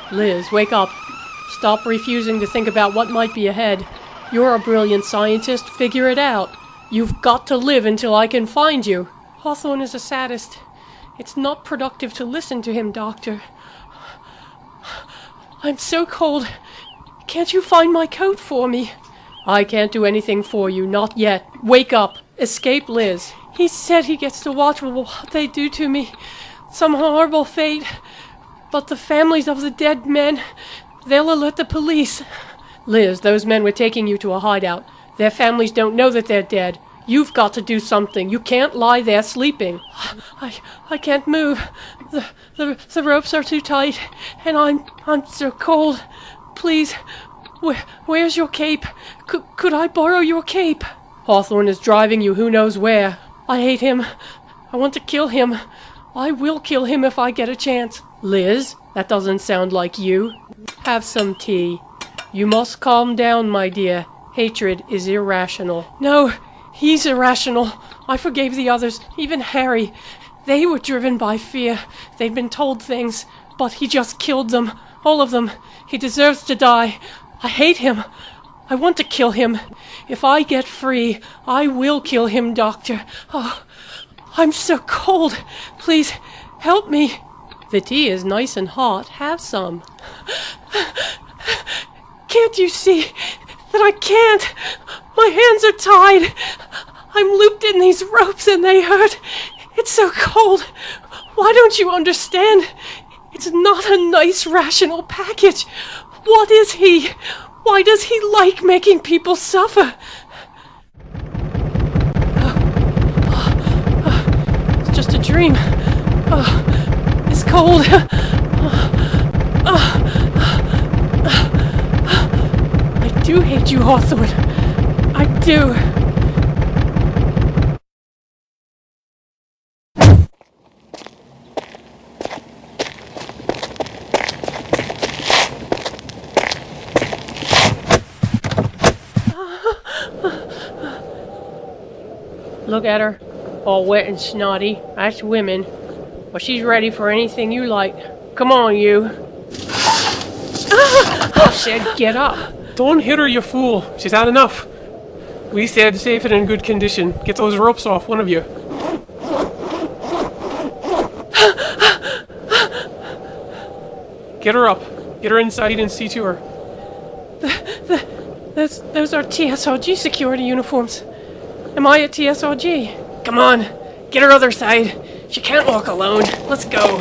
Liz, wake up. Stop refusing to think about what might be ahead. You're a brilliant scientist. Figure it out. You've got to live until I can find you. Hawthorne is a sadist. It's not productive to listen to him, Doctor. I'm so cold. Can't you find my coat for me? I can't do anything for you, not yet. Wake up. Escape Liz. He said he gets to watch what they do to me. Some horrible fate. But the families of the dead men, they'll alert the police. Liz, those men were taking you to a hideout. Their families don't know that they're dead. You've got to do something. You can't lie there sleeping. I can't move. The ropes are too tight, and I'm so cold. Please, where's your cape? Could I borrow your cape? Hawthorne is driving you who knows where. I hate him. I want to kill him. I will kill him if I get a chance. Liz, that doesn't sound like you. Have some tea. You must calm down, my dear. Hatred is irrational. No, he's irrational. I forgave the others, even Harry. They were driven by fear. They'd been told things, but he just killed them. All of them. He deserves to die. I hate him. I want to kill him. If I get free, I will kill him, Doctor. Oh, I'm so cold. Please, help me. The tea is nice and hot. Have some. Can't you see that I can't? My hands are tied. I'm looped in these ropes and they hurt. It's so cold. Why don't you understand? It's not a nice, rational package. What is he? Why does he like making people suffer? It's just a dream. It's cold. I do hate you, Hawthorne. I do. Look at her, all wet and snotty. That's women. Well, she's ready for anything you like. Come on, you. I said get up. Don't hit her, you fool. She's had enough. We said safe and in good condition. Get those ropes off, one of you. Get her up. Get her inside and see to her. Those are TSRG security uniforms. Am I a TSRG? Come on, get her other side. She can't walk alone. Let's go.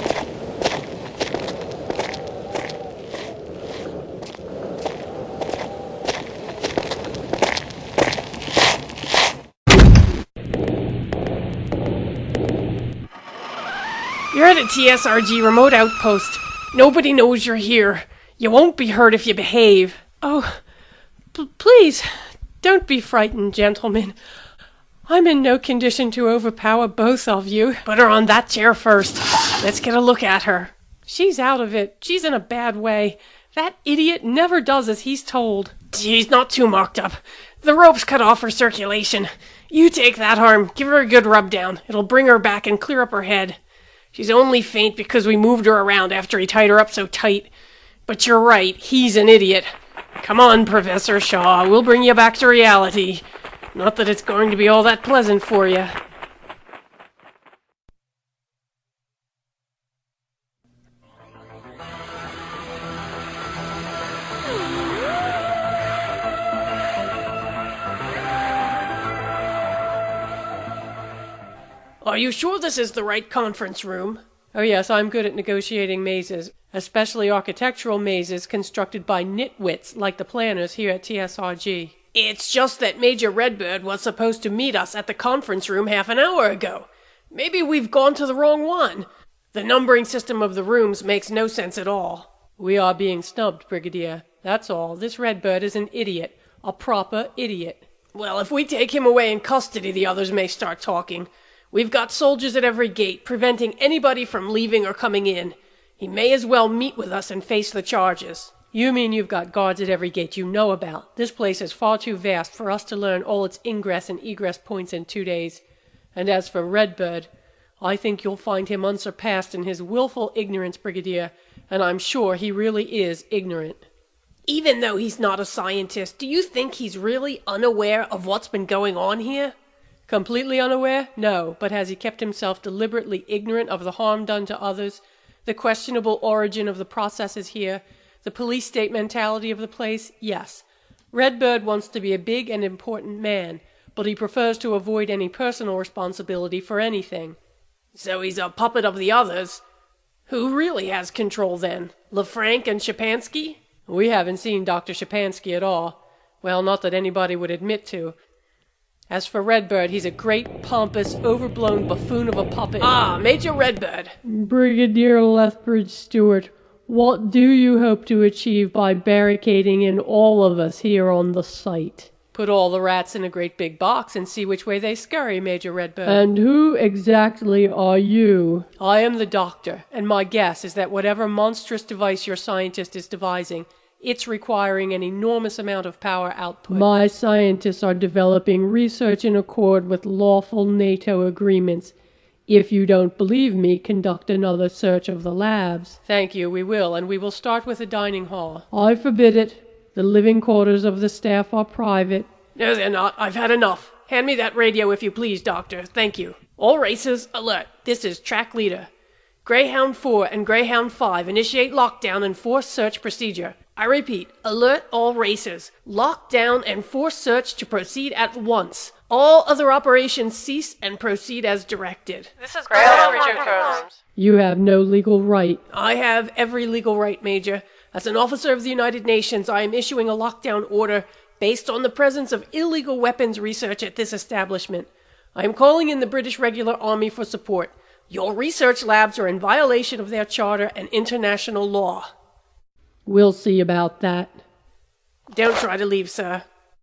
You're at a TSRG remote outpost. Nobody knows you're here. You won't be hurt if you behave. Oh, please, don't be frightened, gentlemen. I'm in no condition to overpower both of you. Put her on that chair first. Let's get a look at her. She's out of it. She's in a bad way. That idiot never does as he's told. She's not too marked up. The rope's cut off her circulation. You take that arm. Give her a good rub down. It'll bring her back and clear up her head. She's only faint because we moved her around after he tied her up so tight. But you're right. He's an idiot. Come on, Professor Shaw. We'll bring you back to reality. Not that it's going to be all that pleasant for you. Are you sure this is the right conference room? Oh yes, I'm good at negotiating mazes, especially architectural mazes constructed by nitwits like the planners here at TSRG. It's just that Major Redbird was supposed to meet us at the conference room half an hour ago. Maybe we've gone to the wrong one. The numbering system of the rooms makes no sense at all. We are being snubbed, Brigadier. That's all. This Redbird is an idiot. A proper idiot. Well, if we take him away in custody, the others may start talking. We've got soldiers at every gate, preventing anybody from leaving or coming in. He may as well meet with us and face the charges. You mean you've got guards at every gate you know about? This place is far too vast for us to learn all its ingress and egress points in 2 days. And as for Redbird, I think you'll find him unsurpassed in his willful ignorance, Brigadier, and I'm sure he really is ignorant. Even though he's not a scientist, do you think he's really unaware of what's been going on here? Completely unaware? No, but has he kept himself deliberately ignorant of the harm done to others, the questionable origin of the processes here, the police state mentality of the place? Yes. Redbird wants to be a big and important man, but he prefers to avoid any personal responsibility for anything. So he's a puppet of the others. Who really has control then? LeFranc and Shapansky? We haven't seen Dr. Shapansky at all. Well, not that anybody would admit to. As for Redbird, he's a great, pompous, overblown buffoon of a puppet. Ah, Major Redbird. Brigadier Lethbridge Stewart, what do you hope to achieve by barricading in all of us here on the site? Put all the rats in a great big box and see which way they scurry, Major Redbird. And who exactly are you? I am the doctor, and my guess is that whatever monstrous device your scientist is devising, it's requiring an enormous amount of power output. My scientists are developing research in accord with lawful NATO agreements. If you don't believe me, conduct another search of the labs. Thank you, we will, and we will start with the dining hall. I forbid it. The living quarters of the staff are private. No, they're not. I've had enough. Hand me that radio if you please, Doctor. Thank you. All racers, alert. This is track leader. Greyhound 4 and Greyhound 5 initiate lockdown and forced search procedure. I repeat, alert all racers. Lockdown and forced search to proceed at once. All other operations cease and proceed as directed. This is Greyhound Richard Holmes. You have no legal right. I have every legal right, Major. As an officer of the United Nations, I am issuing a lockdown order based on the presence of illegal weapons research at this establishment. I am calling in the British Regular Army for support. Your research labs are in violation of their charter and international law. We'll see about that. Don't try to leave, sir.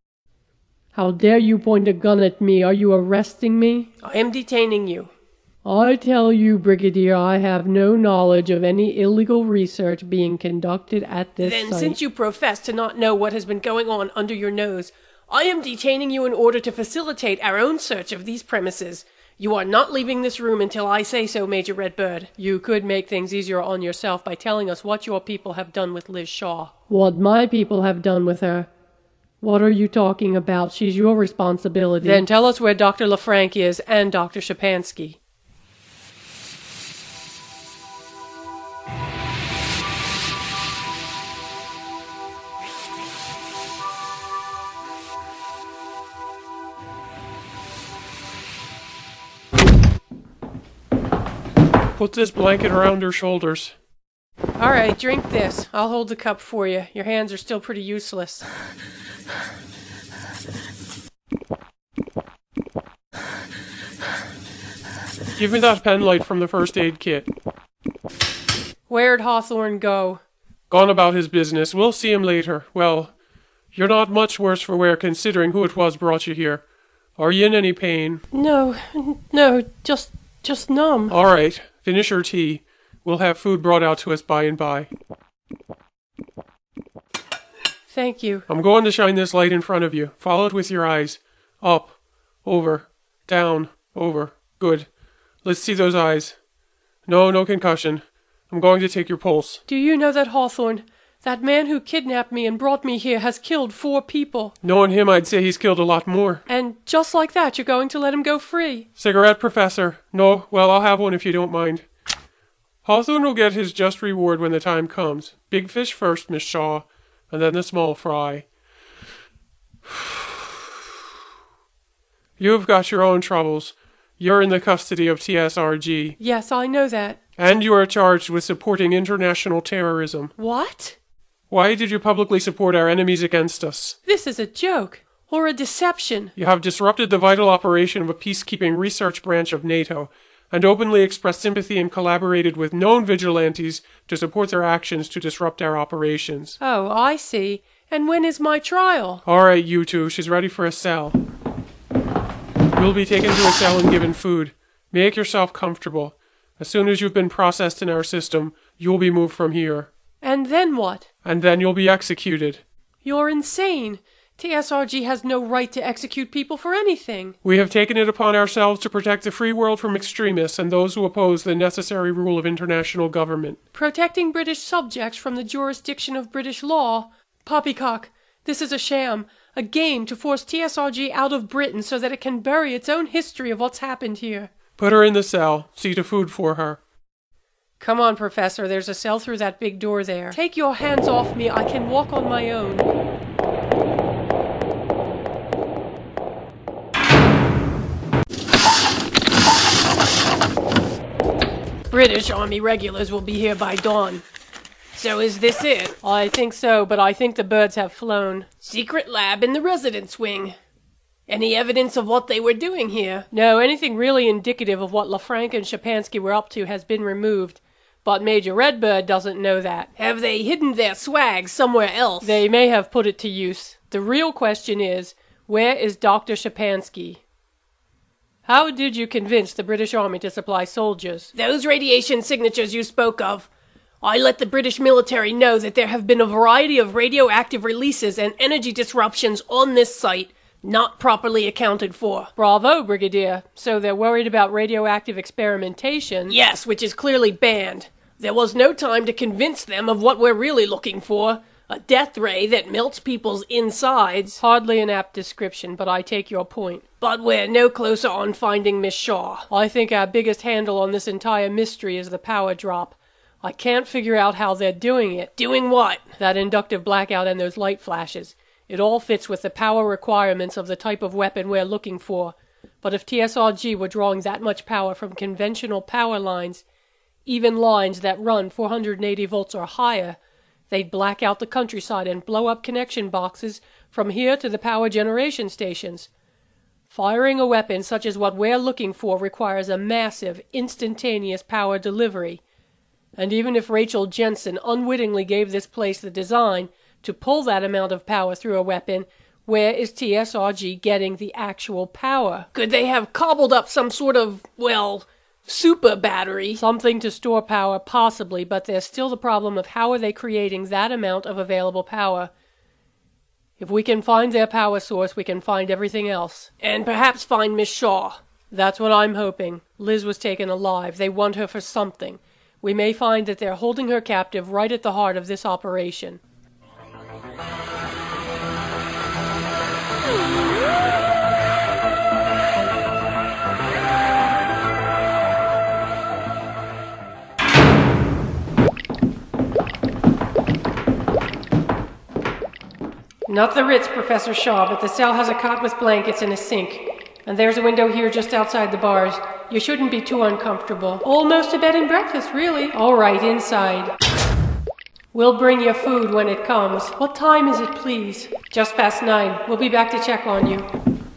How dare you point a gun at me? Are you arresting me? I am detaining you. I tell you, Brigadier, I have no knowledge of any illegal research being conducted at this site. Then, since you profess to not know what has been going on under your nose, I am detaining you in order to facilitate our own search of these premises. You are not leaving this room until I say so, Major Redbird. You could make things easier on yourself by telling us what your people have done with Liz Shaw. What my people have done with her? What are you talking about? She's your responsibility. Then tell us where Dr. LeFranc is and Dr. Shapansky. Put this blanket around her shoulders. All right, drink this. I'll hold the cup for you. Your hands are still pretty useless. Give me that pen light from the first aid kit. Where'd Hawthorne go? Gone about his business. We'll see him later. Well, you're not much worse for wear considering who it was brought you here. Are you in any pain? No, just numb. All right, finish your tea. We'll have food brought out to us by and by. Thank you. I'm going to shine this light in front of you. Follow it with your eyes. Up, over, down, over. Good. Let's see those eyes. No concussion. I'm going to take your pulse. Do you know that Hawthorne, that man who kidnapped me and brought me here, has killed 4 people? Knowing him, I'd say he's killed a lot more. And just like that, you're going to let him go free? Cigarette, Professor? No? Well, I'll have one if you don't mind. Hawthorne will get his just reward when the time comes. Big fish first, Miss Shaw, and then the small fry. You've got your own troubles. You're in the custody of TSRG. Yes, I know that. And you are charged with supporting international terrorism. What? Why did you publicly support our enemies against us? This is a joke, or a deception. You have disrupted the vital operation of a peacekeeping research branch of NATO, and openly expressed sympathy and collaborated with known vigilantes to support their actions to disrupt our operations. Oh, I see. And when is my trial? All right, you two. She's ready for a cell. You'll be taken to a cell and given food. Make yourself comfortable. As soon as you've been processed in our system, you'll be moved from here. And then what? And then you'll be executed. You're insane. TSRG has no right to execute people for anything. We have taken it upon ourselves to protect the free world from extremists and those who oppose the necessary rule of international government. Protecting British subjects from the jurisdiction of British law? Poppycock, this is a sham, a game to force TSRG out of Britain so that it can bury its own history of what's happened here. Put her in the cell. See to food for her. Come on, Professor, there's a cell through that big door there. Take your hands off me, I can walk on my own. British Army regulars will be here by dawn. So is this it? I think so, but I think the birds have flown. Secret lab in the residence wing. Any evidence of what they were doing here? No, anything really indicative of what LaFranc and Shapansky were up to has been removed. But Major Redbird doesn't know that. Have they hidden their swag somewhere else? They may have put it to use. The real question is, where is Dr. Shapansky? How did you convince the British Army to supply soldiers? Those radiation signatures you spoke of. I let the British military know that there have been a variety of radioactive releases and energy disruptions on this site, not properly accounted for. Bravo, Brigadier. So they're worried about radioactive experimentation? Yes, which is clearly banned. There was no time to convince them of what we're really looking for. A death ray that melts people's insides. Hardly an apt description, but I take your point. But we're no closer on finding Miss Shaw. I think our biggest handle on this entire mystery is the power drop. I can't figure out how they're doing it. Doing what? That inductive blackout and those light flashes. It all fits with the power requirements of the type of weapon we're looking for. But if TSRG were drawing that much power from conventional power lines, even lines that run 480 volts or higher, they'd black out the countryside and blow up connection boxes from here to the power generation stations. Firing a weapon such as what we're looking for requires a massive, instantaneous power delivery. And even if Rachel Jensen unwittingly gave this place the design to pull that amount of power through a weapon, where is TSRG getting the actual power? Could they have cobbled up some sort of, super battery? Something to store power, possibly, but there's still the problem of how are they creating that amount of available power. If we can find their power source, we can find everything else. And perhaps find Miss Shaw. That's what I'm hoping. Liz was taken alive. They want her for something. We may find that they're holding her captive right at the heart of this operation. Not the Ritz, Professor Shaw, but the cell has a cot with blankets and a sink. And there's a window here just outside the bars. You shouldn't be too uncomfortable. Almost a bed and breakfast, really. All right, inside. We'll bring you food when it comes. What time is it, please? Just past 9. We'll be back to check on you.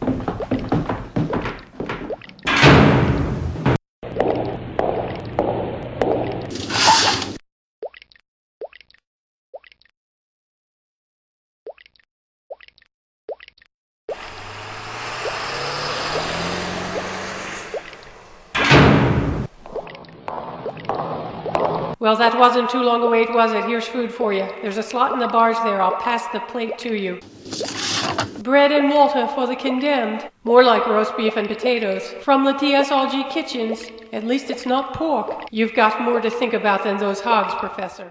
Well, that wasn't too long a wait, was it? Here's food for you. There's a slot in the bars there. I'll pass the plate to you. Bread and water for the condemned. More like roast beef and potatoes. From the TSRG kitchens. At least it's not pork. You've got more to think about than those hogs, Professor.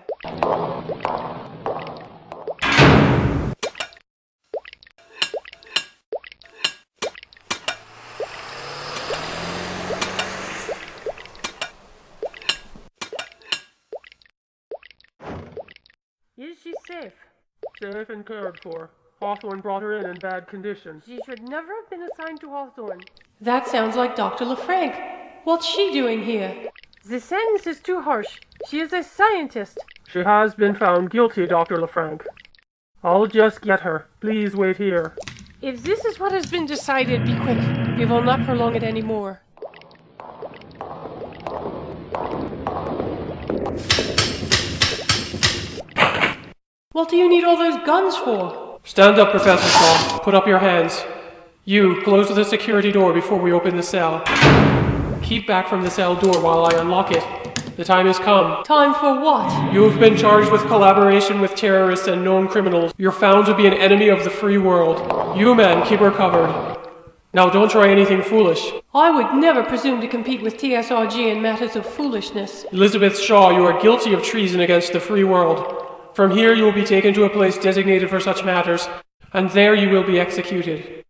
Is she safe? Safe and cared for. Hawthorne brought her in bad condition. She should never have been assigned to Hawthorne. That sounds like Dr. LaFranc. What's she doing here? The sentence is too harsh. She is a scientist. She has been found guilty, Dr. LaFranc. I'll just get her. Please wait here. If this is what has been decided, be quick. We will not prolong it any more. What do you need all those guns for? Stand up, Professor Shaw. Put up your hands. You, close the security door before we open the cell. Keep back from the cell door while I unlock it. The time has come. Time for what? You have been charged with collaboration with terrorists and known criminals. You're found to be an enemy of the free world. You men, keep her covered. Now don't try anything foolish. I would never presume to compete with TSRG in matters of foolishness. Elizabeth Shaw, you are guilty of treason against the free world. From here you will be taken to a place designated for such matters, and there you will be executed.